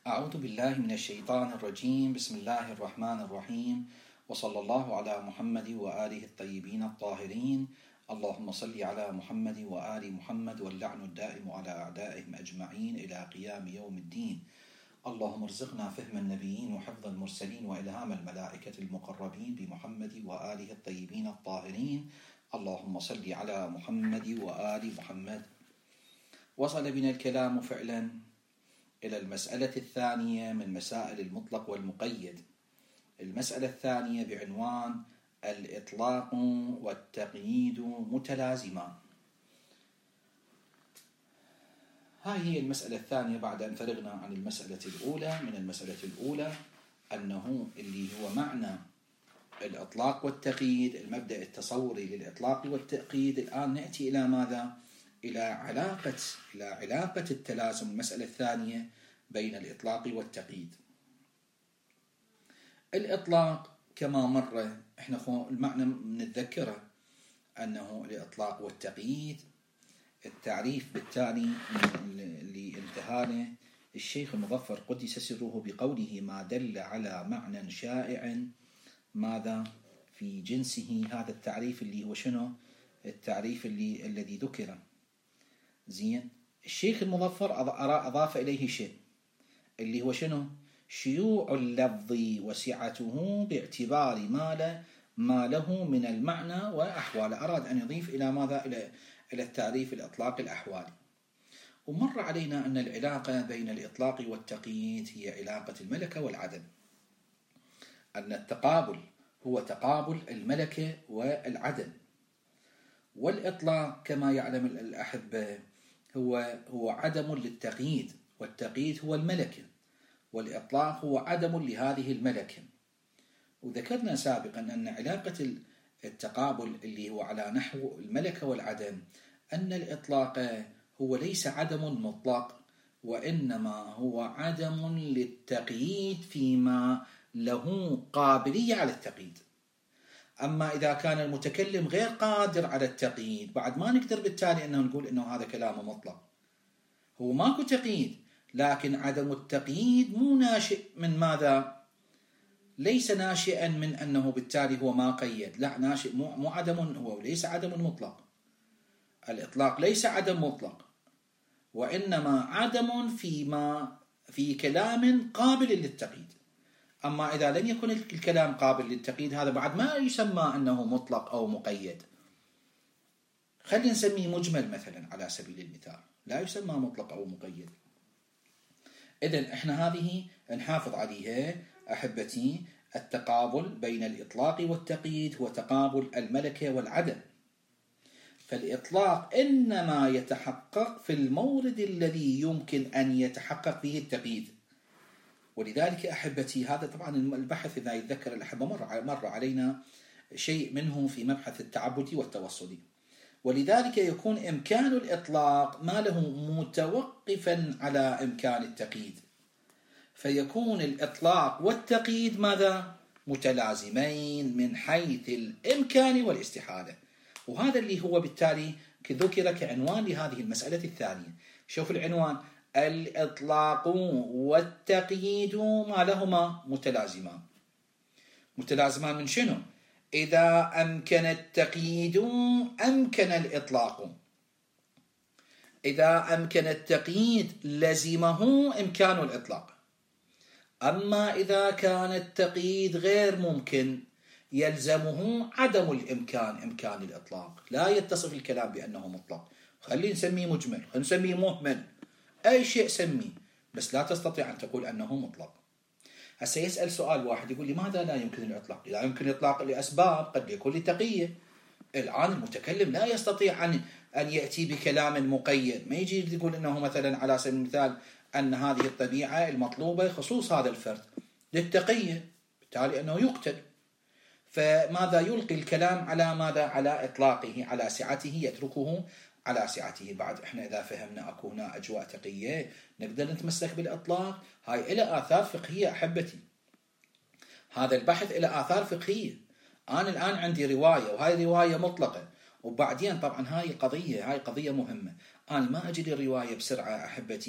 أعوذ بالله من الشيطان الرجيم. بسم الله الرحمن الرحيم، وصلى الله على محمد وآله الطيبين الطاهرين. اللهم صل على محمد وآل محمد، واللعن الدائم على أعدائهم أجمعين إلى قيام يوم الدين. اللهم ارزقنا فهم النبيين وحفظ المرسلين وإلهام الملائكة المقربين بمحمد وآله الطيبين الطاهرين. اللهم صل على محمد وآل محمد. وصل بنا الكلام فعلا إلى المسألة الثانية من مسائل المطلق والمقيد. المسألة الثانية بعنوان الإطلاق والتقييد متلازمان. هاي هي المسألة الثانية بعد أن فرغنا عن المسألة الأولى. من المسألة الأولى أنه اللي هو معنى الإطلاق والتقييد، المبدأ التصوري للإطلاق والتقييد. الآن نأتي إلى ماذا؟ إلى علاقة التلازم، المسألة الثانية بين الإطلاق والتقييد. الإطلاق كما مر احنا المعنى نتذكره أنه الإطلاق والتقييد التعريف بالتالي اللي انتهى الشيخ المظفر قدس سره بقوله: ما دل على معنى شائع ماذا في جنسه. هذا التعريف اللي هو شنو؟ التعريف الذي ذكر. زين، الشيخ المظفر أضاف إليه شيء اللي هو شنو؟ شيوع اللفظ وسعته باعتبار ما له من المعنى وأحوال. أراد أن يضيف إلى ماذا؟ إلى التعريف الإطلاق الأحوالي. ومر علينا أن العلاقة بين الإطلاق والتقييد هي علاقة الملكة والعدم، أن التقابل هو تقابل الملكة والعدم، والإطلاق كما يعلم الأحبة هو عدم للتقييد، والتقييد هو الملكة، والإطلاق هو عدم لهذه الملكة. وذكرنا سابقا أن علاقة التقابل اللي هو على نحو الملكة والعدم، أن الإطلاق هو ليس عدم مطلق، وإنما هو عدم للتقييد فيما له قابلية على التقييد. أما إذا كان المتكلم غير قادر على التقييد، بعد ما نقدر بالتالي أنه نقول أنه هذا كلام مطلق. هو ماكو تقييد، لكن عدم التقييد مو ناشئ من ماذا؟ ليس ناشئا من أنه بالتالي هو ما قيد، لا، ناشئ مو عدم، هو ليس عدم مطلق. الإطلاق ليس عدم مطلق، وإنما عدم في كلام قابل للتقييد. أما إذا لم يكن الكلام قابل للتقييد، هذا بعد ما يسمى أنه مطلق أو مقيد. خلينا نسميه مجمل مثلا على سبيل المثال، لا يسمى مطلق أو مقيد. إذن إحنا هذه نحافظ عليها أحبتي. التقابل بين الإطلاق والتقييد هو تقابل الملكة والعدم. فالإطلاق إنما يتحقق في المورد الذي يمكن أن يتحقق فيه التقييد. ولذلك أحبتي هذا طبعا البحث إذا يتذكر الأحبة مر علينا شيء منه في مبحث التعبدي والتوصلي. ولذلك يكون إمكان الإطلاق ما له متوقفا على إمكان التقييد، فيكون الإطلاق والتقييد ماذا؟ متلازمين من حيث الإمكان والاستحالة. وهذا اللي هو بالتالي ذكر كعنوان لهذه المسألة الثانية. شوف العنوان: الإطلاق والتقييد ما لهما متلازمان. متلازمان من شنو؟ إذا أمكن التقييد أمكن الإطلاق. إذا أمكن التقييد لزمه إمكان الإطلاق. أما إذا كان التقييد غير ممكن يلزمه عدم الإمكان، إمكان الإطلاق. لا يتصف الكلام بأنه مطلق. خلينا نسميه مجمل، خلينا نسميه مهمل، أي شيء سميه، بس لا تستطيع أن تقول أنه مطلق. هسه يسأل سؤال واحد يقول: لماذا لا يمكن الإطلاق؟ لا يمكن الإطلاق لأسباب، قد يكون لتقية. الآن المتكلم لا يستطيع أن يأتي بكلام مقيد، ما يجي يقول أنه مثلا على سبيل المثال أن هذه الطبيعة المطلوبة خصوص هذا الفرد للتقية، بالتالي أنه يقتل. فماذا؟ يلقي الكلام على ماذا؟ على إطلاقه، على سعته، يتركه على سعته. بعد إحنا إذا فهمنا أكو هنا أجواء تقية نقدر نتمسك بالإطلاق. هاي إلى آثار فقهية أحبتي، هذا البحث إلى آثار فقهية. أنا الآن عندي رواية، وهاي رواية مطلقة، وبعدين طبعا هاي قضية مهمة. أنا ما أجي للرواية بسرعة أحبتي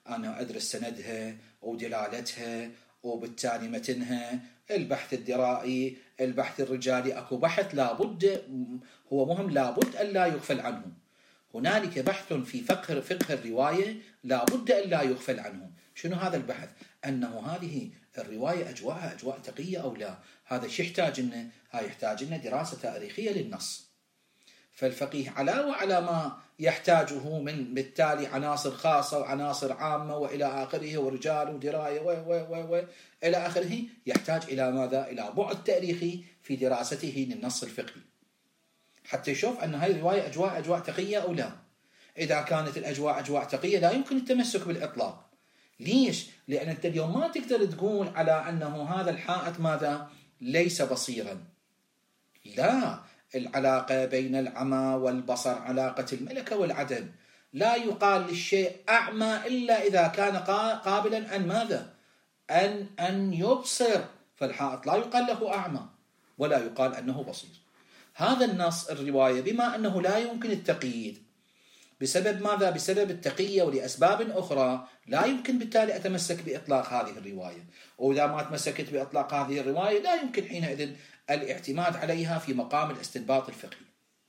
أنا أدرس سندها ودلالتها وبالتالي متنها، البحث الدرائي، البحث الرجالي، أكو بحث لابد، هو مهم، لابد أن لا يغفل عنه. هنالك بحث في فقه الرواية لابد أن لا يغفل عنه. شنو هذا البحث؟ أنه هذه الرواية أجواءها أجواء تقية أو لا. هذا الشيء يحتاج لنا، يحتاج لنا دراسة تاريخية للنص. فالفقيه علاوة على ما يحتاجه من بالتالي عناصر خاصة وعناصر عامة وإلى آخره ورجال ودراية و إلى آخره، يحتاج إلى ماذا؟ إلى بعد تاريخي في دراسته للنص الفقهي حتى يشوف أن هذه الرواية أجواء تقية أو لا. إذا كانت الأجواء أجواء تقية لا يمكن التمسك بالإطلاق. ليش؟ لأن أنت اليوم ما تقدر تقول على أنه هذا الحائط ماذا؟ ليس بصيرا. لا، العلاقة بين العمى والبصر علاقة الملكة والعدم. لا يقال للشيء أعمى إلا إذا كان قابلا أن ماذا؟ أن يبصر. فالحائط لا يقال له أعمى ولا يقال أنه بصير. هذا النص الرواية بما أنه لا يمكن التقييد بسبب ماذا؟ بسبب التقية ولأسباب أخرى، لا يمكن بالتالي أتمسك بإطلاق هذه الرواية. وإذا ما تمسكت بإطلاق هذه الرواية لا يمكن حينئذ الاعتماد عليها في مقام الاستنباط الفقهي.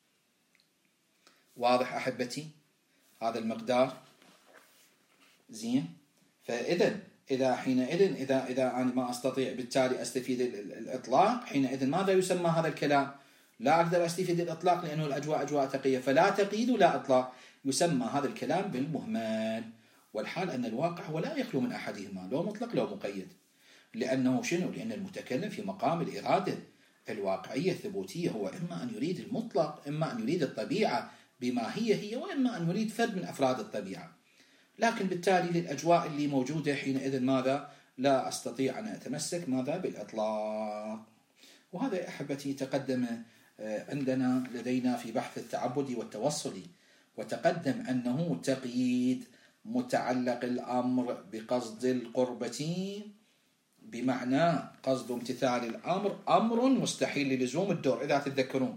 واضح أحبتي هذا المقدار؟ زين. فإذا إذا أنا ما أستطيع بالتالي أستفيد الإطلاق، حينئذ ماذا يسمى هذا الكلام؟ لا أقدر أستفيد الإطلاق لأنه الأجواء أجواء تقية، فلا تقييد ولا إطلاق، يسمى هذا الكلام بالمهمل. والحال أن الواقع هو لا يخلو من أحدهما، لو مطلق لو مقيد. لأنه شنو؟ لأن المتكلم في مقام الإرادة الواقعية الثبوتية هو إما أن يريد المطلق، إما أن يريد الطبيعة بما هي، وإما أن يريد فرد من أفراد الطبيعة. لكن بالتالي للأجواء اللي موجودة حينئذ ماذا؟ لا أستطيع أن أتمسك ماذا؟ بالإطلاق. وهذا أحبتي تقدم عندنا لدينا في بحث التعبدي والتوصلي، وتقدم أنه تقييد متعلق الأمر بقصد القربة، بمعنى قصد امتثال الأمر أمر مستحيل للزوم الدور. إذا تتذكرون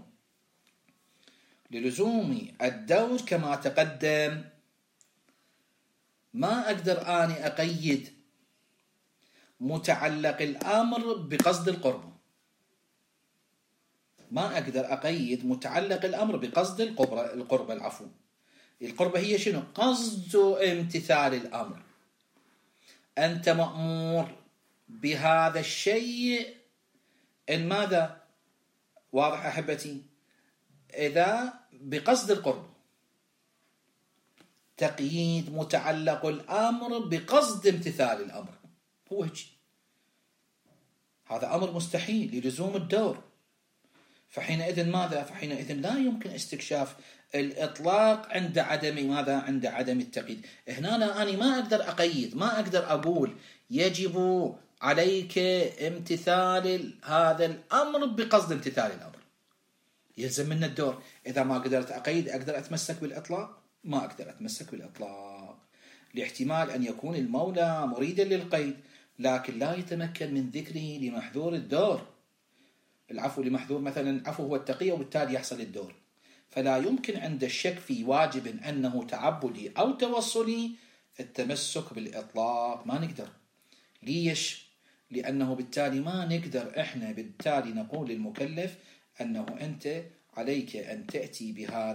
للزوم الدور كما تقدم ما أقدر أني أقيد متعلق الأمر بقصد القربة، ما أقدر أقيد متعلق الأمر بقصد القربة. العفو، القربة هي شنو؟ قصد امتثال الأمر. أنت مأمور بهذا الشيء إن ماذا؟ واضح أحبتي؟ إذا بقصد القرب، تقييد متعلق الأمر بقصد امتثال الأمر هو هيك. هذا أمر مستحيل للزوم الدور. فحينئذ ماذا؟ فحينئذ لا يمكن استكشاف الإطلاق عند عدم ماذا؟ عند عدم التقييد. هنا أنا ما أقدر أقيد، ما أقدر أقول يجب عليك امتثال هذا الأمر بقصد امتثال الأمر، يلزم منا الدور. إذا ما قدرت أقيد أقدر أتمسك بالإطلاق؟ ما أقدر أتمسك بالإطلاق، لاحتمال أن يكون المولى مريدا للقيد لكن لا يتمكن من ذكره لمحذور الدور. العفو لمحذور مثلا، العفو هو التقية وبالتالي يحصل الدور. فلا يمكن عند الشك في واجب أنه تعبدي أو توصلي التمسك بالإطلاق، ما نقدر. ليش؟ لأنه بالتالي ما نقدر إحنا بالتالي نقول للمكلف أنه أنت عليك أن تأتي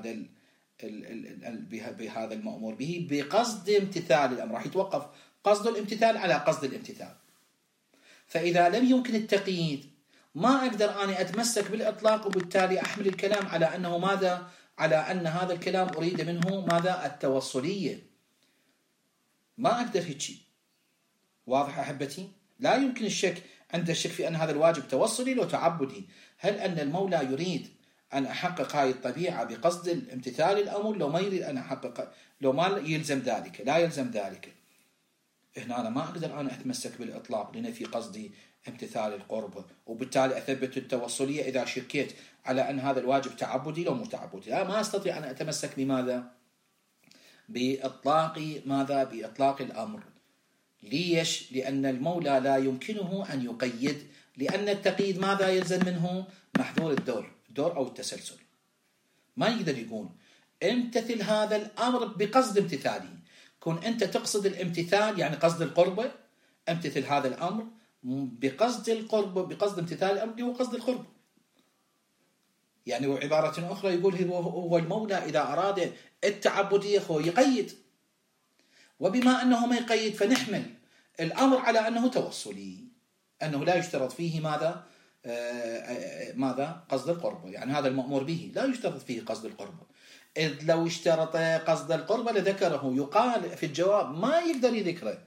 بهذا المأمور به بقصد امتثال الأمر. راح يتوقف قصد الامتثال على قصد الامتثال. فإذا لم يمكن التقييد ما أقدر أنا أتمسك بالإطلاق، وبالتالي أحمل الكلام على أنه ماذا؟ على أن هذا الكلام أريد منه ماذا؟ التوصلية. ما أقدر هيك. واضح أحبتي؟ لا يمكن الشك عند الشك في أن هذا الواجب توصلي لو تعبدي. هل أن المولى يريد أن أحقق هذه الطبيعة بقصد الامتثال الأمر؟ لو ما يريد أن أحقق، لو ما يلزم ذلك، لا يلزم ذلك. هنا أنا ما أقدر أنا أتمسك بالإطلاق لنفي قصدي امتثال القرب، وبالتالي أثبت التوصلية إذا شكيت على أن هذا الواجب تعبدي لو مو تعبدي. لا، ما أستطيع أن أتمسك بماذا؟ بإطلاق ماذا؟ بإطلاق الأمر. ليش؟ لأن المولى لا يمكنه أن يقيد، لأن التقييد ماذا يلزم منه؟ محذور الدور أو التسلسل. ما يقدر يقول امتثل هذا الأمر بقصد امتثاله. تكون أنت تقصد الامتثال، يعني قصد القربة، امتثل هذا الأمر بقصد القربة، بقصد امتثال الأمر اللي هو قصد القربة. يعني وعبارة أخرى يقول هو المولى إذا أراد التعبدية هو يقيد، وبما أنه ما يقيد فنحمل الأمر على أنه توصلي، أنه لا يشترط فيه ماذا قصد القربة، يعني هذا المأمور به لا يشترط فيه قصد القربة، إذ لو اشترط قصد القربة لذكره. يقال في الجواب ما يقدر يذكره،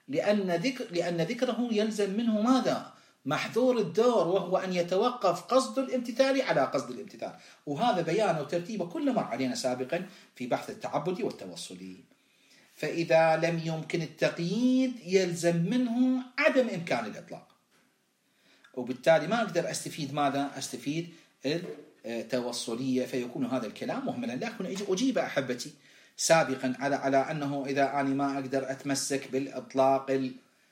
لأن ذكره يلزم منه ماذا؟ محذور الدور، وهو أن يتوقف قصد الامتثال على قصد الامتثال. وهذا بيانه وترتيبه كل مر علينا سابقا في بحث التعبدي والتوصلي. فإذا لم يمكن التقييد يلزم منه عدم إمكان الإطلاق، وبالتالي ما أقدر أستفيد ماذا؟ أستفيد التوصلية، فيكون هذا الكلام مهملا. لكن أجيب أحبتي سابقا على أنه إذا أنا ما أقدر أتمسك بالإطلاق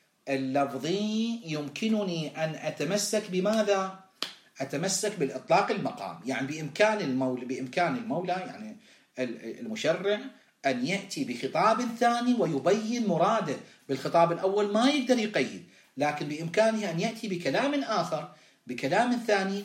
اللفظي يمكنني أن أتمسك بماذا؟ أتمسك بالإطلاق المقام، يعني بإمكان المولى يعني المشرع أن يأتي بخطاب ثاني ويبين مراده. بالخطاب الأول ما يقدر يقيد، لكن بإمكانه أن يأتي بكلام آخر، بكلام ثاني،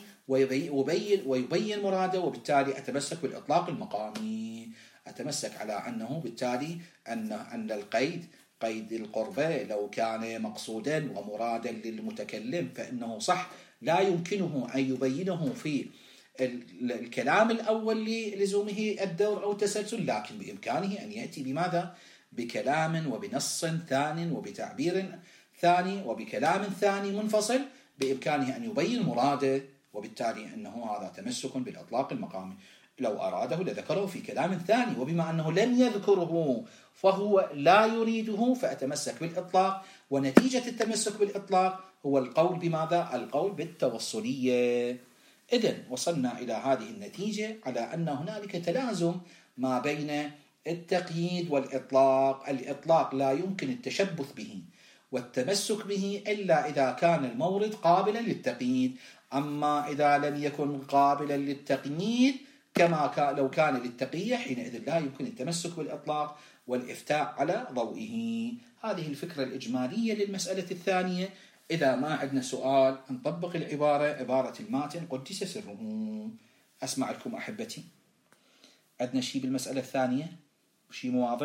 ويبين مراده، وبالتالي أتمسك بالإطلاق المقامي. أتمسك على أنه بالتالي أن القيد، قيد القربة، لو كان مقصودا ومرادا للمتكلم فإنه صح لا يمكنه أن يبينه في الكلام الأول للزومه الدور أو التسلسل، لكن بإمكانه أن يأتي بماذا؟ بكلام وبنص ثاني وبتعبير ثاني وبكلام ثاني منفصل، بإمكانه أن يبين مراده، وبالتالي أنه هذا تمسك بالإطلاق المقامي. لو أراده لذكره في كلام ثاني، وبما أنه لم يذكره فهو لا يريده، فأتمسك بالإطلاق. ونتيجة التمسك بالإطلاق هو القول بماذا؟ القول بالتوصلية. إذن وصلنا إلى هذه النتيجة على أن هنالك تلازم ما بين التقييد والإطلاق. الإطلاق لا يمكن التشبث به والتمسك به إلا إذا كان المورد قابلا للتقييد، أما إذا لم يكن قابلا للتقييد كما لو كان للتقية حينئذ لا يمكن التمسك بالإطلاق والإفتاء على ضوئه. هذه الفكرة الإجمالية للمسألة الثانية. إذا ما عندنا سؤال نطبق عبارة الماتن قدس سره. أسمع لكم أحبتي. عندنا شيء بالمسألة الثانية؟ شيء واضح؟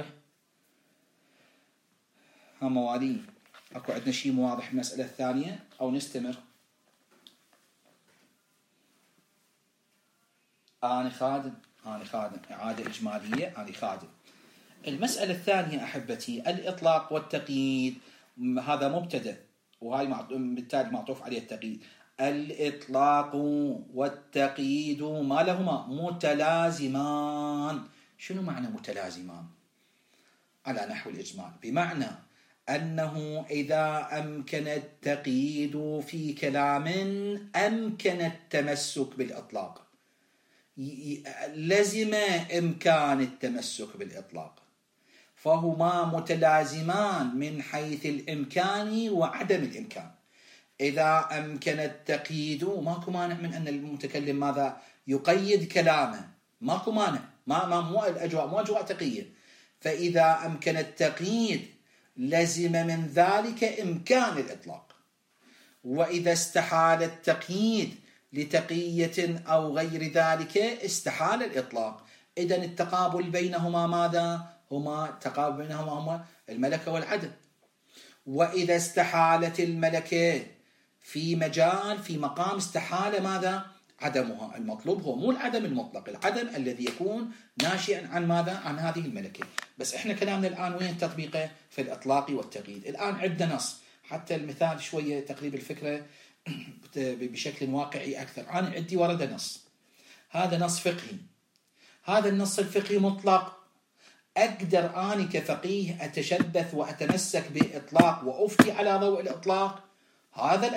ها موالي أكو عندنا شيء واضح بالمسألة الثانية أو نستمر؟ أنا خادم إعادة إجمالية. أنا خادم. المسألة الثانية أحبتي الإطلاق والتقييد، هذا مبتدأ وهاي بالتالي معطوف عليه التقييد. الإطلاق والتقييد ما لهما؟ متلازمان. شنو معنى متلازمان؟ على نحو الإجمال، بمعنى أنه إذا أمكن التقييد في كلام أمكن التمسك بالإطلاق، لزم إمكان التمسك بالإطلاق، فهما متلازمان من حيث الإمكان وعدم الإمكان. إذا أمكن التقييد ماكو مانع من أن المتكلم ماذا؟ يقيد كلامه، ماكو مانع، مو الأجواء مو أجواء تقية. فإذا أمكن التقييد لزم من ذلك إمكان الإطلاق. وإذا استحال التقييد لتقية أو غير ذلك استحال الإطلاق. إذن التقابل بينهما ماذا؟ تقابل بينهما هما الملكة والعدم. وإذا استحالت الملكة في مقام استحال ماذا؟ عدمها. المطلوب هو مو العدم المطلق، العدم الذي يكون ناشئا عن ماذا؟ عن هذه الملكة. بس إحنا كلامنا الآن وين تطبيقه؟ في الإطلاق والتقييد. الآن عندنا نص، حتى المثال شوية تقريب الفكرة بشكل واقعي أكثر. أنا عندي ورد نص، هذا نص فقهي، هذا النص الفقهي مطلق. أقدر أنا كفقيه أتشبث وأتمسك بإطلاق وأفتي على ضوء الإطلاق. هذا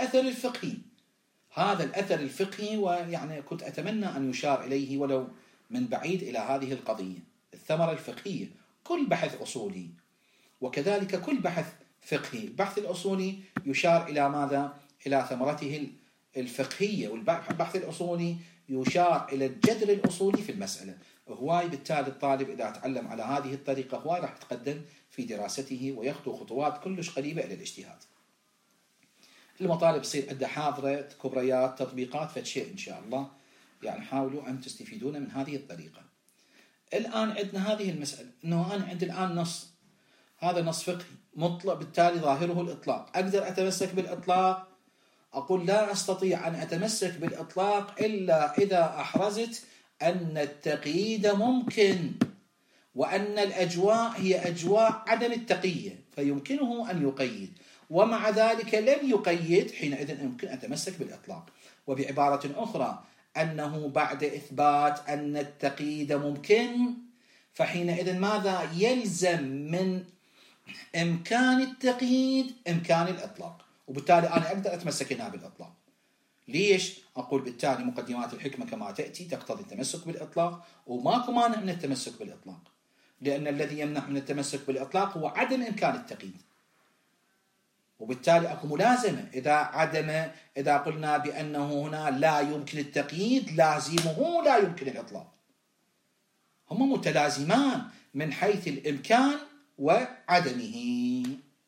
الأثر الفقهي ويعني كنت أتمنى أن يشار إليه ولو من بعيد إلى هذه القضية، الثمرة الفقهية. كل بحث أصولي وكذلك كل بحث فقهي، البحث الأصولي يشار إلى ماذا؟ إلى ثمرته الفقهية، والبحث الأصولي يشار إلى الجذر الأصولي في المسألة. هواي بالتالي الطالب إذا تعلم على هذه الطريقة هواي راح يتقدم في دراسته ويخطو خطوات كلش قريبة إلى الاجتهاد. المطالب تصير عندها حاضرة، كبريات، تطبيقات، فشيء إن شاء الله يعني حاولوا أن تستفيدون من هذه الطريقة. الآن عندنا هذه المسألة أنه أنا عندي الآن نص، هذا نص فقهي مطلق بالتالي ظاهره الإطلاق، أقدر أتمسك بالإطلاق؟ أقول لا أستطيع أن أتمسك بالإطلاق إلا إذا أحرزت أن التقييد ممكن، وأن الأجواء هي أجواء عدم التقية فيمكنه أن يقيد، ومع ذلك لم يقيد، حينئذ يمكن أن أتمسك بالإطلاق. وبعبارة أخرى أنه بعد إثبات أن التقييد ممكن فحينئذ ماذا يلزم من إمكان التقييد؟ إمكان الإطلاق، وبالتالي أنا أقدر أتمسك هنا بالإطلاق. ليش؟ أقول بالتالي مقدمات الحكمة كما تأتي تقتضي التمسك بالإطلاق، وماكو مانع من التمسك بالإطلاق، لأن الذي يمنع من التمسك بالإطلاق هو عدم إمكان التقييد، وبالتالي أكو ملازمة. إذا قلنا بأنه هنا لا يمكن التقييد لازمه لا يمكن الإطلاق، هما متلازمان من حيث الإمكان وعدمه.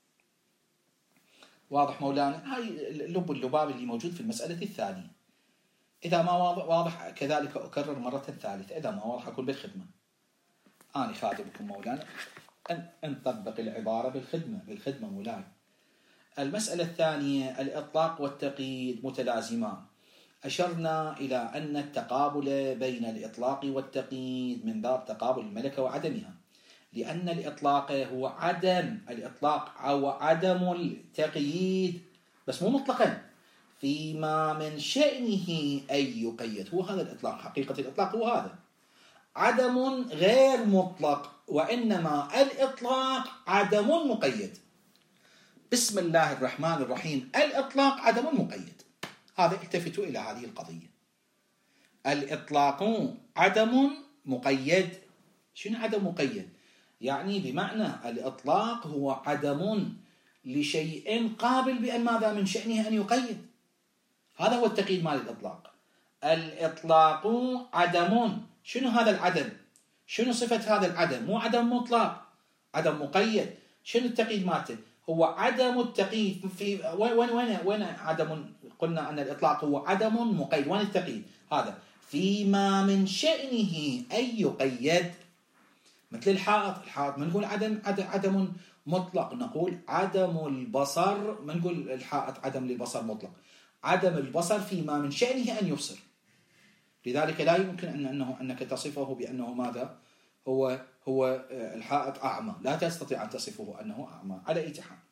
واضح مولانا؟ هاي اللب اللباب اللي موجود في المسألة الثانية. إذا ما واضح كذلك أكرر مرة ثالثة، إذا ما واضح أقول بالخدمة. أنا خادمكم مولانا أن نطبق العبارة بالخدمة مولانا. المسألة الثانية الإطلاق والتقييد متلازمان. أشرنا إلى أن التقابل بين الإطلاق والتقييد من باب تقابل الملكة وعدمها، لأن الإطلاق هو عدم الإطلاق أو عدم التقييد، بس مو مطلقا، فيما من شأنه أن يقيد. هو هذا الإطلاق، حقيقة الإطلاق هو هذا، عدم غير مطلق، وإنما الإطلاق عدم مقيد. بسم الله الرحمن الرحيم، الإطلاق عدم مقيد. هذا التفتوا إلى هذه القضية. الإطلاق عدم مقيد. شنو عدم مقيد؟ يعني بمعنى الإطلاق هو عدم لشيء قابل بأن ماذا من شأنه أن يقيد. هذا هو التقييد مال الإطلاق. الإطلاق عدم. شنو هذا العدم؟ شنو صفة هذا العدم؟ مو عدم مطلق، عدم مقيد. شنو التقييد مالته؟ هو عدم التقييد. في وين عدم؟ قلنا أن الإطلاق هو عدم مقيد. وين التقييد؟ هذا فيما من شأنه أن يقيد. مثل الحائط ما نقول عدم مطلق، نقول عدم البصر، ما نقول الحائط عدم للبصر مطلق، عدم البصر فيما من شأنه أن يبصر. لذلك لا يمكن أنك تصفه بأنه ماذا؟ هو الحائط أعمى، لا تستطيع أن تصفه أنه أعمى على أي حال.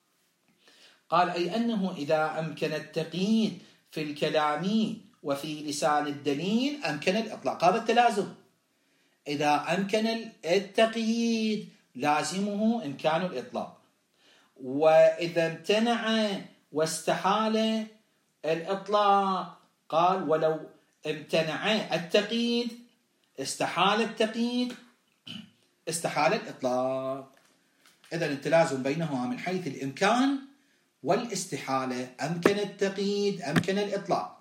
قال أي أنه إذا أمكن التقييد في الكلام وفي لسان الدليل أمكن الإطلاق. هذا التلازم. إذا أمكن التقييد لازمه إمكان الإطلاق، وإذا امتنع واستحال الإطلاق قال ولو امتنع التقييد استحال التقييد استحال الإطلاق. إذن التلازم بينهما من حيث الإمكان والاستحالة. أمكن التقييد أمكن الإطلاق،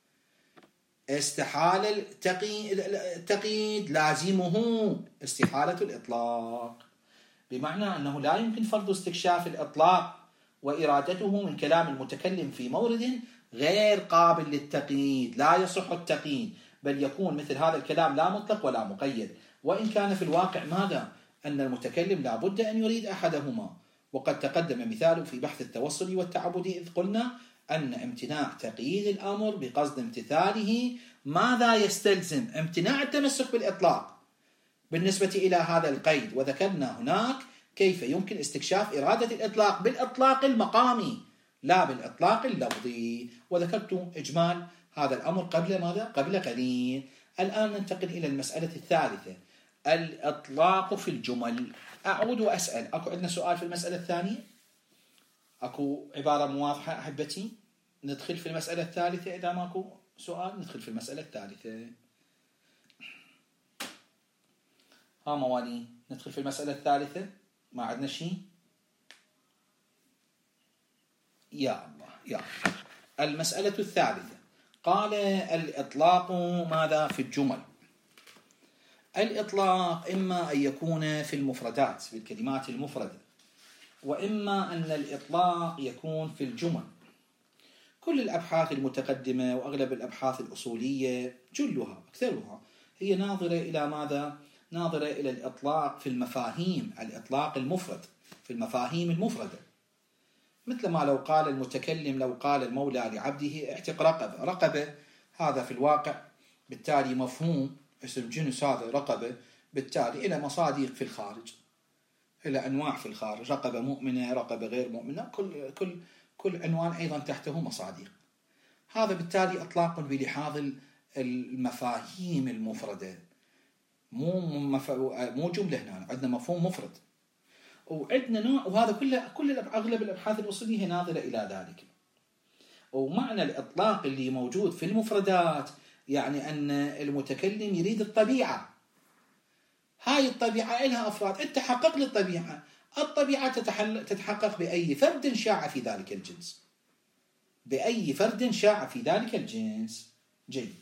استحال التقييد لازمه استحالة الإطلاق، بمعنى أنه لا يمكن فرض استكشاف الإطلاق وإرادته من كلام المتكلم في مورد غير قابل للتقييد. لا يصح التقييد، بل يكون مثل هذا الكلام لا مطلق ولا مقيد، وإن كان في الواقع ماذا؟ أن المتكلم لا بد أن يريد أحدهما. وقد تقدم مثال في بحث التوصل والتعبد إذ قلنا أن امتناع تقييد الأمر بقصد امتثاله ماذا يستلزم؟ امتناع التمسك بالإطلاق بالنسبة إلى هذا القيد. وذكرنا هناك كيف يمكن استكشاف إرادة الإطلاق بالإطلاق المقامي لا بالإطلاق اللفظي، وذكرت إجمال هذا الأمر قبل ماذا؟ قبل قليل. الآن ننتقل إلى المسألة الثالثة، الإطلاق في الجمل. أعود وأسأل، أكو عندنا سؤال في المسألة الثانية؟ أكو عبارة مواضحة أحبتي؟ ندخل في المسألة الثالثة. إذا ماكو سؤال ندخل في المسألة الثالثة. ها موالي، ندخل في المسألة الثالثة. ما عندنا شيء؟ يا الله يا الله. المسألة الثالثة قال الإطلاق ماذا في الجمل. الإطلاق إما أن يكون في المفردات، في الكلمات المفردة، وإما أن الإطلاق يكون في الجمل. كل الأبحاث المتقدمة وأغلب الأبحاث الأصولية جلها أكثرها هي ناظرة إلى ماذا؟ ناظرة إلى الإطلاق في المفاهيم، الإطلاق المفرد في المفاهيم المفردة، مثل ما لو قال المتكلم، لو قال المولى لعبده اعتق رقبة. رقبة هذا في الواقع بالتالي مفهوم اسم جنس، هذا رقبة بالتالي إلى مصادق في الخارج، إلى أنواع في الخارج، رقبة مؤمنة، رقبة غير مؤمنة، كل عنوان أيضا تحته مصادق. هذا بالتالي إطلاق بلحاظ المفاهيم المفردة، مو جملة. هنا عندنا مفهوم مفرد وعندنا نوع، وهذا كل أغلب الأبحاث الأصولية هي ناظرة إلى ذلك. ومعنى الإطلاق اللي موجود في المفردات يعني أن المتكلم يريد الطبيعة، هاي الطبيعة لها أفراد، أنت حقق لي الطبيعة. الطبيعة تتحقق بأي فرد شاع في ذلك الجنس، بأي فرد شاع في ذلك الجنس. جيد.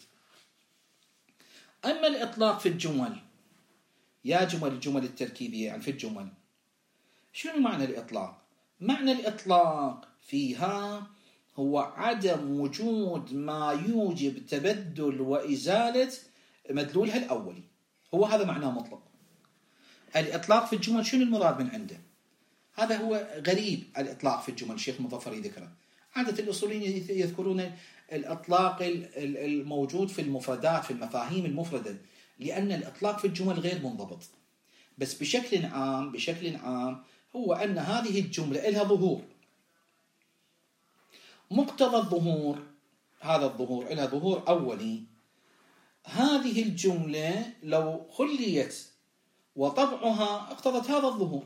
أما الإطلاق في الجمل، يا الجمل التركيبية، يعني في الجمل شنو معنى الإطلاق؟ معنى الإطلاق فيها هو عدم وجود ما يوجب تبدل وإزالة مدلولها الأولي، هو هذا معناه مطلق. الإطلاق في الجمل شنو المراد من عنده؟ هذا هو غريب الإطلاق في الجمل. الشيخ مظفر يذكره. عادة الأصوليين يذكرون الإطلاق الموجود في المفردات، في المفاهيم المفردة، لأن الإطلاق في الجمل غير منضبط. بس بشكل عام هو أن هذه الجملة لها ظهور، مقتضى الظهور، هذا الظهور لها ظهور أولي. هذه الجملة لو خليت وطبعها اقتضت هذا الظهور.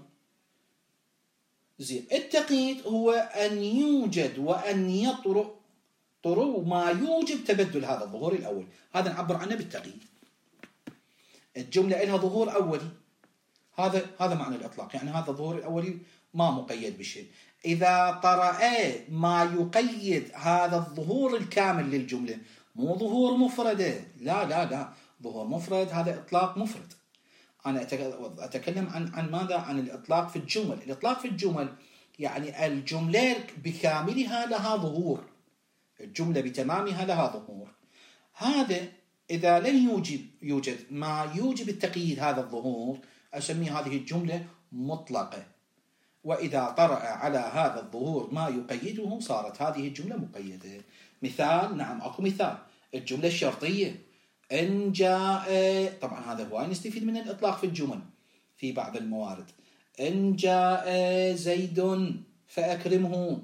زين. التقييد هو أن يوجد وأن يطرو ما يوجب تبدل هذا الظهور الأول، هذا نعبر عنه بالتقييد. الجملة لها ظهور أولي، هذا معنى الإطلاق، يعني هذا الظهور الأولي ما مقيد بشيء. إذا طرأ ما يقيد هذا الظهور الكامل للجملة، مو ظهور مفردة، لا ظهور مفرد، هذا إطلاق مفرد. أنا أتكلم عن ماذا؟ عن الإطلاق في الجمل. الإطلاق في الجمل يعني الجملة بكاملها لها ظهور، الجملة بتمامها لها ظهور. هذا إذا لم يوجد ما يوجب التقييد هذا الظهور، أسمي هذه الجملة مطلقة. وإذا طرأ على هذا الظهور ما يقيده، صارت هذه الجملة مقيدة. مثال، نعم أكو مثال، الجملة الشرطية إن جاء، طبعا هذا هو نستفيد من الإطلاق في الجمل في بعض الموارد. إن جاء زيد فأكرمه.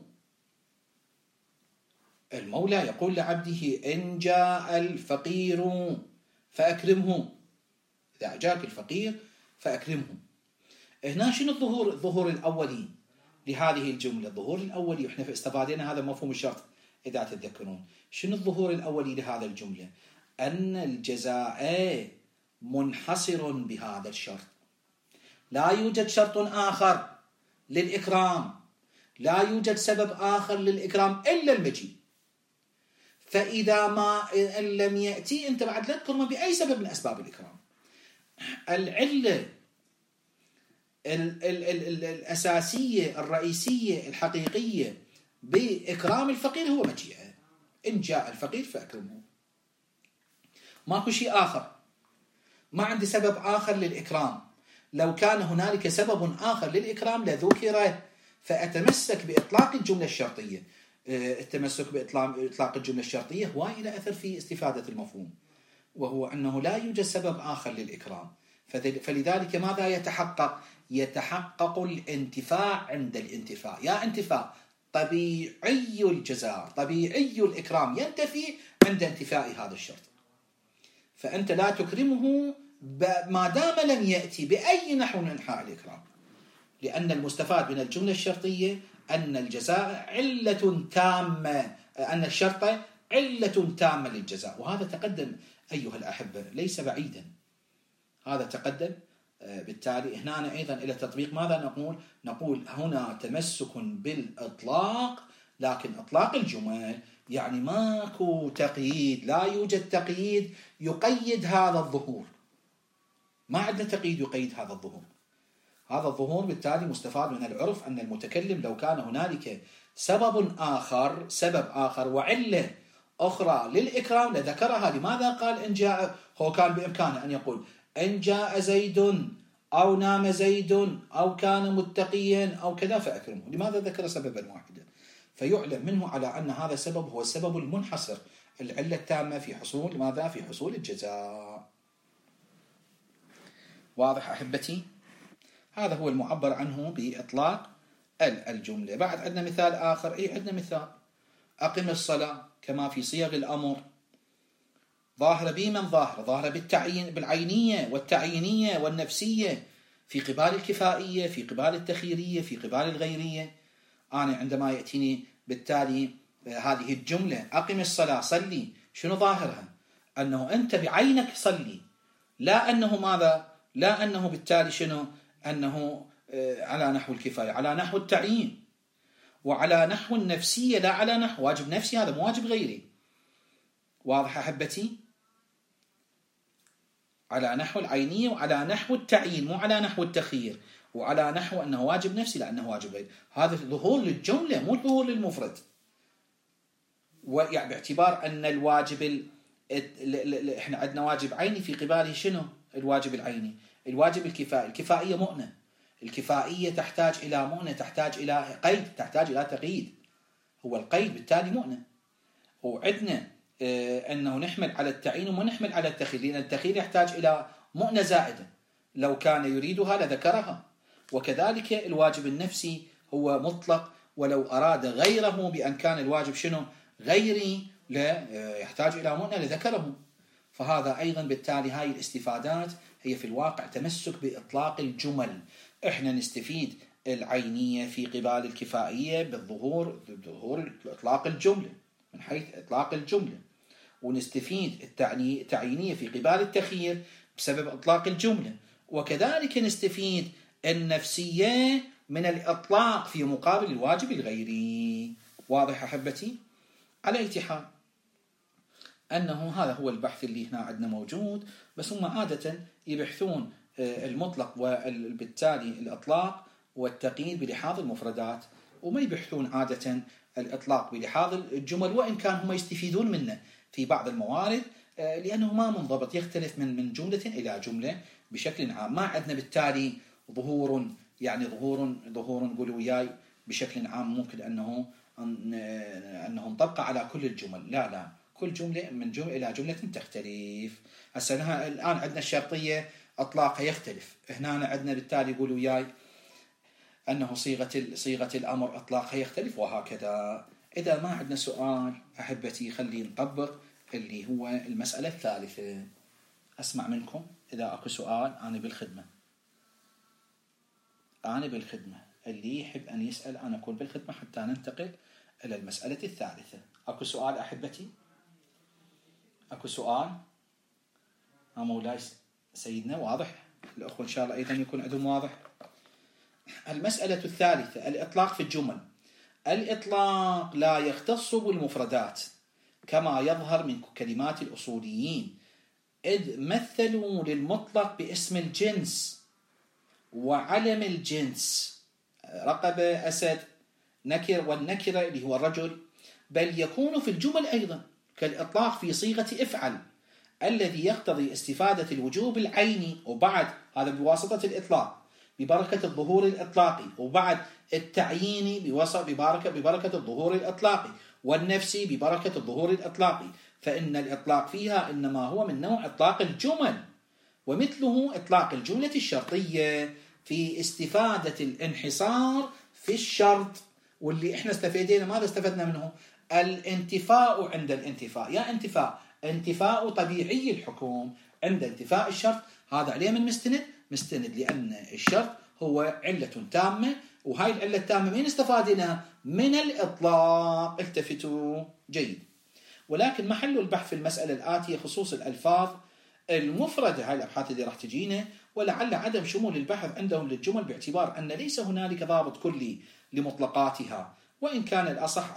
المولى يقول لعبده إن جاء الفقير فأكرمه، إذا جاءك الفقير فأكرمه. هنا شنو الظهور الأولي لهذه الجملة؟ الظهور الأولي، إحنا استفادنا هذا مفهوم الشرط إذا تتذكرون. شنو الظهور الأولي لهذا الجملة؟ أن الجزاء منحصر بهذا الشرط، لا يوجد شرط آخر للإكرام، لا يوجد سبب آخر للإكرام إلا المجيء. فإذا ما لم يأتي أنت بعد لا تكرم بأي سبب من أسباب الإكرام. العلة الأساسية الرئيسية الحقيقية بإكرام الفقير هو مجيئه. إن جاء الفقير فأكرمه، ماكو شيء آخر، ما عندي سبب آخر للإكرام. لو كان هنالك سبب آخر للإكرام لذكر، فأتمسك بإطلاق الجملة الشرطية. التمسك بإطلاق الجملة الشرطية هو إلى أثر في استفادة المفهوم، وهو أنه لا يوجد سبب آخر للإكرام. فلذلك ماذا يتحقق الانتفاع عند الانتفاع. يا انتفاع طبيعي الجزاء، طبيعي الإكرام ينتفي عند انتفاء هذا الشرط. فأنت لا تكرمه ما دام لم يأتي بأي نحو من أنحاء الإكرام، لأن المستفاد من الجملة الشرطية أن الجزاء علة تامة، أن الشرط علة تامة للجزاء. وهذا تقدم أيها الأحبة، ليس بعيدا، هذا تقدم. بالتالي هنا أيضا إلى تطبيق ماذا نقول هنا تمسك بالإطلاق، لكن إطلاق الجمل يعني ماكو تقييد، لا يوجد تقييد يقيد هذا الظهور. ما عندنا تقييد يقيد هذا الظهور. هذا الظهور بالتالي مستفاد من العرف أن المتكلم لو كان هنالك سبب آخر وعلة أخرى للإكرام لذكرها. لماذا قال إن جاء؟ هو كان بإمكانه أن يقول إن جاء زيد أو نام زيد أو كان متقيا أو كذا فأكرمه. لماذا ذكر سببا واحدا؟ فيعلم منه على أن هذا السبب هو السبب المنحصر، العلة التامة في حصول ماذا؟ في حصول الجزاء. واضح أحبتي؟ هذا هو المعبر عنه بإطلاق الجملة. بعد عندنا مثال آخر. عندنا مثال أقم الصلاة كما في صيغ الأمر ظاهرة بمن ظاهرة بالعينية والتعيينية والنفسية في قبال الكفائية، في قبال التخييرية، في قبال الغيرية. أنا عندما يأتيني بالتالي هذه الجملة أقم الصلاة صلي، شنو ظاهرها؟ أنه أنت بعينك صلي، لا أنه ماذا؟ لا أنه بالتالي شنو؟ أنه على نحو الكفاية، على نحو التعيين وعلى نحو النفسية، لا على نحو واجب نفسي، هذا مو واجب غيري. واضح أحبتي؟ على نحو العينية وعلى نحو التعيين، مو على نحو التخيير، وعلى نحو أنه واجب نفسي لا أنه واجب غيري. هذا ظهور للجملة مو ظهور للمفرد. ويعني باعتبار أن الواجب احنا عندنا واجب عيني في قباله شنو؟ الواجب العيني، الواجب الكفائية مؤنة، الكفائية تحتاج إلى مؤنة، تحتاج إلى قيد، تحتاج إلى تقييد، هو القيد بالتالي مؤنة. وعندنا أنه نحمل على التعيين وما نحمل على التخيير، لأن التخيير يحتاج إلى مؤنة زائدة، لو كان يريدها لذكرها. وكذلك الواجب النفسي هو مطلق، ولو أراد غيره بأن كان الواجب شنو؟ غيري، لا يحتاج إلى مؤنة لذكره. فهذا أيضا بالتالي هاي الاستفادات هي في الواقع تمسك بإطلاق الجمل. إحنا نستفيد العينية في قبال الكفائية بالظهور إطلاق الجملة، من حيث إطلاق الجملة، ونستفيد التعيينية في قبال التخيير بسبب إطلاق الجملة، وكذلك نستفيد النفسية من الإطلاق في مقابل الواجب الغيري. واضح أحبتي؟ على أي حال أنه هذا هو البحث اللي هنا عندنا موجود، بس هم عادة يبحثون المطلق وبالتالي الإطلاق والتقييد بلحاظ المفردات، وما يبحثون عادة الإطلاق بلحاظ الجمل، وإن كان هم يستفيدون منه في بعض الموارد لأنه ما منضبط، يختلف من جملة إلى جملة بشكل عام. ما عندنا بالتالي ظهور، يعني ظهور نقول وياي بشكل عام ممكن أنه نطبق على كل الجمل، لا، كل جملة من جملة إلى جملة تختلف. هسه الآن عندنا الشرطية أطلاقها يختلف، هنا عندنا بالتالي يقول وياي أنه صيغة الأمر أطلاقها يختلف، وهكذا. إذا ما عندنا سؤال أحبتي خلي نطبق اللي هو المسألة الثالثة. أسمع منكم إذا أكو سؤال. أنا بالخدمة، اللي يحب أن يسأل أنا أكون بالخدمة حتى ننتقل إلى المسألة الثالثة. أكو سؤال أحبتي؟ أكو سؤال؟ مولاي سيدنا واضح؟ الأخوة إن شاء الله أيضا يكون عندهم واضح. المسألة الثالثة الإطلاق في الجمل. الإطلاق لا يختص بالمفردات كما يظهر من كلمات الأصوليين، إذ مثلوا للمطلق باسم الجنس وعلم الجنس، رقبة، أسد، نكر، والنكرة اللي هو الرجل، بل يكون في الجمل أيضا كالإطلاق في صيغة افعل الذي يقتضي استفادة الوجوب العيني، وبعد هذا بواسطة الإطلاق ببركة الظهور الإطلاقي، وبعد التعييني ببركة الظهور الإطلاقي، والنفسي ببركة الظهور الإطلاقي. فإن الإطلاق فيها إنما هو من نوع إطلاق الجمل، ومثله إطلاق الجملة الشرطية في استفادة الانحصار في الشرط. واللي إحنا استفيدنا ماذا استفدنا منه؟ الانتفاء عند الانتفاء، يا انتفاء طبيعي الحكم عند انتفاء الشرط، هذا عليه من مستند لأن الشرط هو علة تامة، وهاي العلة التامة من استفادنا؟ من الإطلاق. التفتوا جيد. ولكن محل البحث في المسألة الآتية خصوص الألفاظ المفردة، هاي الأبحاث اللي راح تجينا، ولعل عدم شمول البحث عندهم للجمل باعتبار أن ليس هنالك ضابط كلي لمطلقاتها، وإن كان الأصح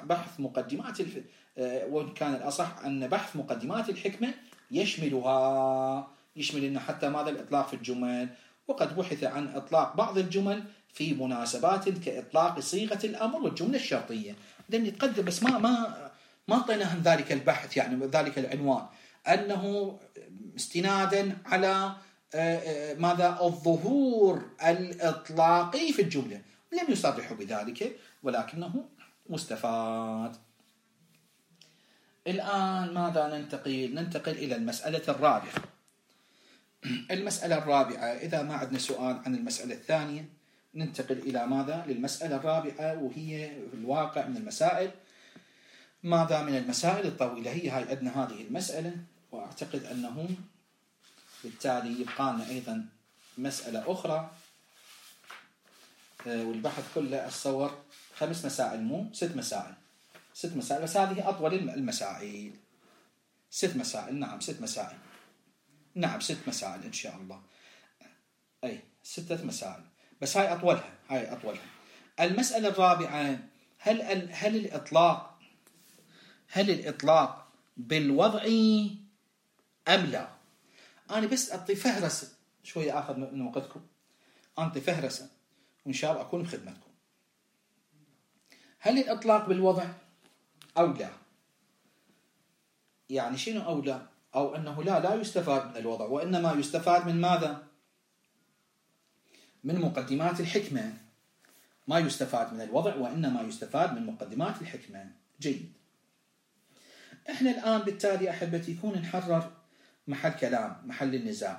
أن بحث مقدمات الحكمة يشملها، يشمل أن حتى ماذا الإطلاق في الجمل، وقد بحث عن إطلاق بعض الجمل في مناسبات كإطلاق صيغة الأمر والجملة الشرطية، لأن يتقدم بس ما أعطيناهم ذلك البحث، يعني ذلك العنوان أنه استنادا على ماذا الظهور الإطلاقي في الجملة، لم يصرحوا بذلك ولكنه مستفاد. الآن ماذا ننتقل إلى المسألة الرابعة. المسألة الرابعة إذا ما عندنا سؤال عن المسألة الثانية ننتقل إلى ماذا للمسألة الرابعة، وهي في الواقع من المسائل ماذا من المسائل الطويلة. هي هاي عندنا هذه المسألة، وأعتقد أنه بالتالي يبقى لنا أيضا مسألة أخرى، والبحث كله الصور 5 مسائل مو 6 مسائل، 6 مسائل بس هذه أطول المسائل. 6 مسائل، نعم 6 مسائل، نعم 6 مسائل إن شاء الله، أي 6 مسائل بس هاي أطولها. المسألة الرابعة، هل الإطلاق بالوضع أم لا؟ أنا بس أعطي فهرسة شوية آخر من وقتكم، أعطي فهرسة وإن شاء الله أكون بخدمتكم. هل الإطلاق بالوضع أو لا؟ يعني شنو أو لا؟ أو أنه لا يستفاد من الوضع وإنما يستفاد من ماذا؟ من مقدمات الحكمة. ما يستفاد من الوضع وإنما يستفاد من مقدمات الحكمة. جيد. إحنا الآن بالتالي أحبتي يكون نحرر محل كلام، محل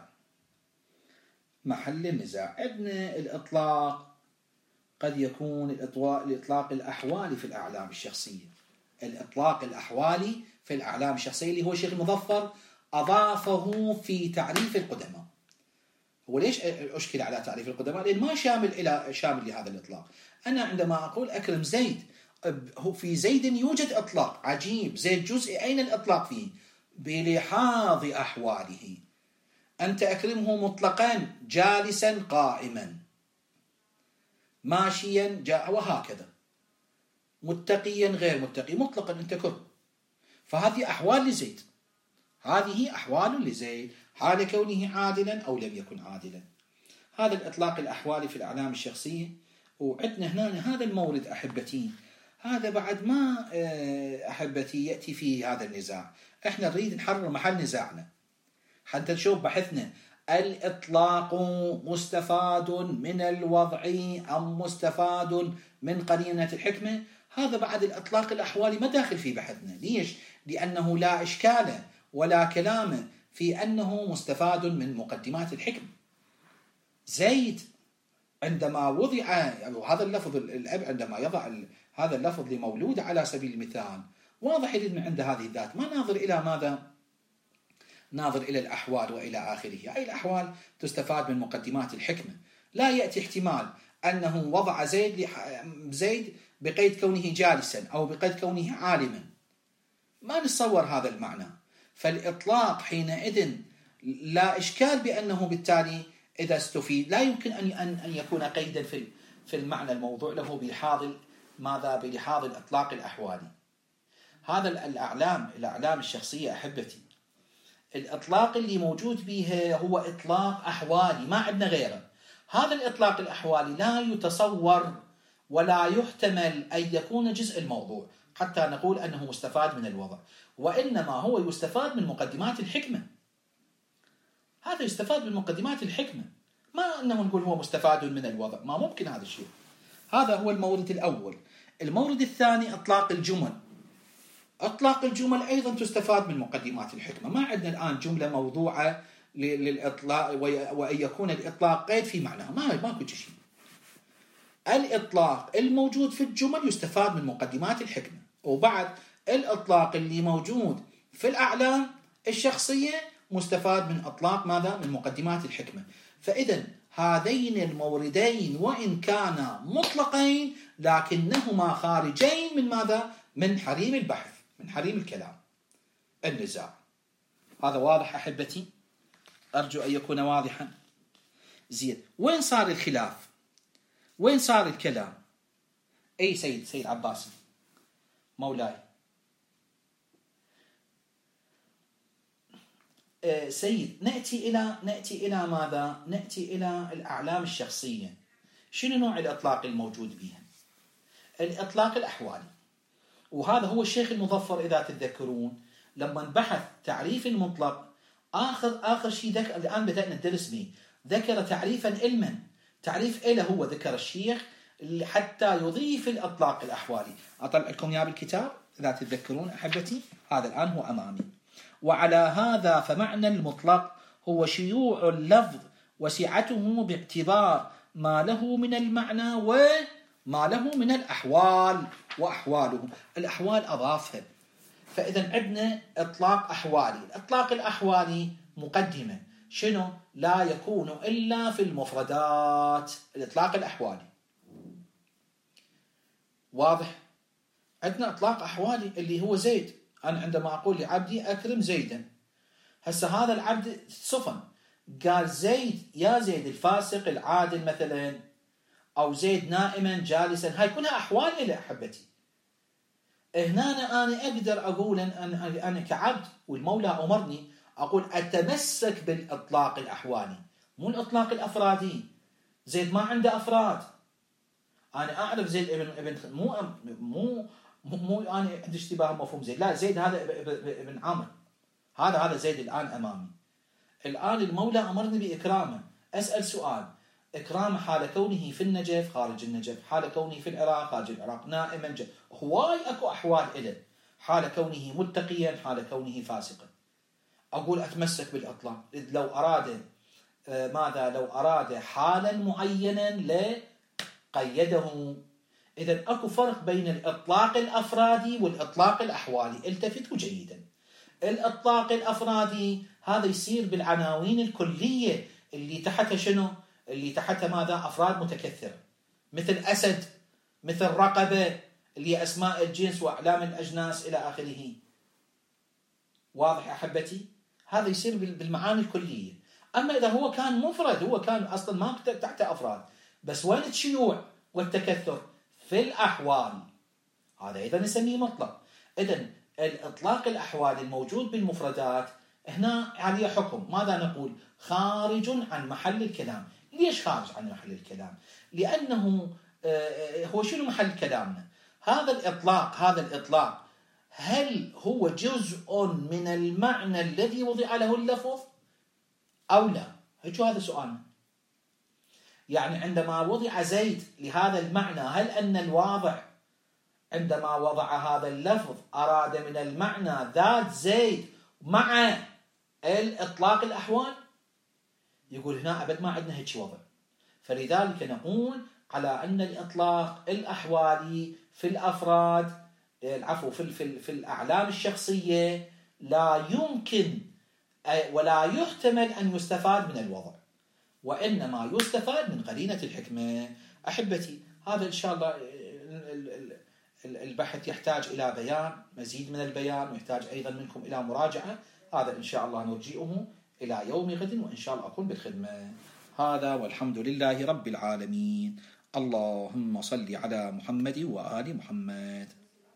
النزاع. عندنا الإطلاق قد يكون الإطلاق الأحوالي في الأعلام الشخصية. الإطلاق الأحوالي في الأعلام الشخصية اللي هو الشيخ المظفر أضافه في تعريف القدماء. هو ليش أشكل على تعريف القدماء؟ لأن ما شامل لهذا الإطلاق. أنا عندما أقول أكرم زيد، هو في زيد يوجد إطلاق عجيب، زيد جزء، أين الإطلاق فيه؟ بلحاظ أحواله. أنت أكرمه مطلقا جالسا قائما ماشيا وهكذا، متقيا غير متقي، مطلقا أنت كرم. فهذه أحوال لزيد، هذه أحوال لزيد حال كونه عادلا أو لم يكن عادلا. هذا الإطلاق الأحوالي في الأعلام الشخصية. وعندنا هنا هذا المورد أحبتي، هذا بعد ما أحبتي يأتي فيه هذا النزاع. إحنا نريد نحرر محل نزاعنا حتى نشوف بحثنا الإطلاق مستفاد من الوضع أم مستفاد من قرينة الحكمة. هذا بعد الإطلاق الأحوالي ما داخل في بحثنا. ليش؟ لأنه لا إشكال ولا كلام في أنه مستفاد من مقدمات الحكمة. زيد عندما وضع هذا اللفظ، الأب عندما يضع هذا اللفظ لمولود على سبيل المثال، واضح أن عند هذه الذات ما ناظر إلى ماذا؟ ناظر إلى الأحوال وإلى آخره. أي الأحوال تستفاد من مقدمات الحكمة. لا يأتي احتمال أنه وضع زيد بقيد كونه جالسا أو بقيد كونه عالما، ما نتصور هذا المعنى. فالإطلاق حينئذ لا إشكال بأنه بالتالي إذا استفيد لا يمكن أن يكون قيدا في المعنى الموضوع له بلحاظ الإطلاق الأحوالي. هذا الأعلام الشخصية أحبتي، الإطلاق اللي موجود به هو إطلاق أحوالي، ما عندنا غيره. هذا الإطلاق الأحوالي لا يتصور ولا يحتمل أن يكون جزء الموضوع حتى نقول أنه مستفاد من الوضع، وإنما هو يستفاد من مقدمات الحكمة. هذا يستفاد من مقدمات الحكمة، ما أنه نقول هو مستفاد من الوضع، ما ممكن هذا الشيء. هذا هو المورد الأول. المورد الثاني إطلاق الجمل. إطلاق الجمل أيضا تستفاد من مقدمات الحكمة. ما عندنا الآن جملة موضوعة للإطلاق وأن يكون الإطلاق قيد في معناه، ما كل شيء. الإطلاق الموجود في الجمل يستفاد من مقدمات الحكمة. وبعد الإطلاق اللي موجود في الأعلام الشخصية مستفاد من إطلاق ماذا؟ من مقدمات الحكمة. فإذا هذين الموردين وإن كانا مطلقين لكنهما خارجين من ماذا؟ من حريم البحث، من حريم الكلام، النزاع. هذا واضح أحبتي؟ أرجو أن يكون واضحا. زين، وين صار الخلاف؟ وين صار الكلام؟ أي سيد عباس مولاي، سيد، نأتي إلى ماذا؟ نأتي إلى الأعلام الشخصية. شنو نوع الإطلاق الموجود بها؟ الإطلاق الأحوالي. وهذا هو الشيخ المظفر إذا تتذكرون لما بحث تعريف المطلق، آخر شيء الآن بدأنا الدرس به، ذكر تعريفا علما، تعريف إله هو ذكر الشيخ حتى يضيف الإطلاق الأحوالي. أطلع لكم إياه بالكتاب إذا تتذكرون أحبتي، هذا الآن هو أمامي. وعلى هذا فمعنى المطلق هو شيوع اللفظ وسعته باعتبار ما له من المعنى وما له من الأحوال وأحواله. الأحوال أضافها، فإذا عندنا إطلاق أحوالي. الإطلاق الأحوالي مقدمة، شنو؟ لا يكون إلا في المفردات. الإطلاق الأحوالي واضح. عندنا إطلاق أحوالي اللي هو زيد. أنا عندما أقول لعبدي أكرم زيدا، هسه هذا العبد صفن، قال زيد، يا زيد الفاسق العادل مثلا، أو زيد نائما جالسا، هاي كلها أحوال إلى أحبتي. هنا أنا أقدر أقول أنا كعبد والمولى أمرني أقول أتمسك بالإطلاق الأحوالي، مو الإطلاق الأفرادي. زيد ما عنده أفراد، أنا أعرف زيد ابن مو أنا عندي اشتباه مفهوم زيد، لا، زيد هذا ابن عمرو، هذا زيد الآن أمامي. الآن المولى أمرني بإكرامه. أسأل سؤال، إكرام حال كونه في النجف خارج النجف، حال كونه في العراق خارج العراق، نائما هواي أكو أحوال إله، حال كونه متقيا، حال كونه فاسقا. أقول أتمسك بالإطلاق. لو أراد ماذا؟ لو أراد حالا معينا لقيده. إذا أكو فرق بين الإطلاق الأفرادي والإطلاق الأحوالي. التفتوا جيدا. الإطلاق الأفرادي هذا يصير بالعناوين الكلية اللي تحتها شنو؟ اللي تحتها ماذا؟ أفراد متكثرة، مثل أسد، مثل رقبة، اللي هي أسماء الجنس وأعلام الأجناس إلى آخره. واضح أحبتي؟ هذا يصير بالمعاني الكلية. أما إذا هو كان مفرد، هو كان أصلا ما تحت أفراد، بس وين الشيوع والتكثر؟ في الأحوال، هذا أيضا نسميه مطلق. إذن الإطلاق الأحوالي الموجود بالمفردات هنا عليه حكم. ماذا نقول؟ خارج عن محل الكلام. ليش خارج عن محل الكلام؟ لأنه هو شنو محل كلامنا؟ هذا الإطلاق هل هو جزء من المعنى الذي وضع له اللفظ أو لا؟ هذا سؤالنا. يعني عندما وضع زيد لهذا المعنى، هل أن الواضع عندما وضع هذا اللفظ أراد من المعنى ذات زيد مع الإطلاق الأحوال؟ يقول هنا أبد ما عندنا هيك وضع. فلذلك نقول على أن الإطلاق الأحوالي في الأفراد، في الأعلام الشخصية، لا يمكن ولا يحتمل أن يستفاد من الوضع، وإنما يستفاد من قرينة الحكمة. أحبتي، هذا إن شاء الله البحث يحتاج إلى بيان، مزيد من البيان، ويحتاج أيضا منكم إلى مراجعة. هذا إن شاء الله نرجئه إلى يوم غد، وإن شاء الله أكون بالخدمة. هذا والحمد لله رب العالمين. اللهم صل على محمد وآل محمد.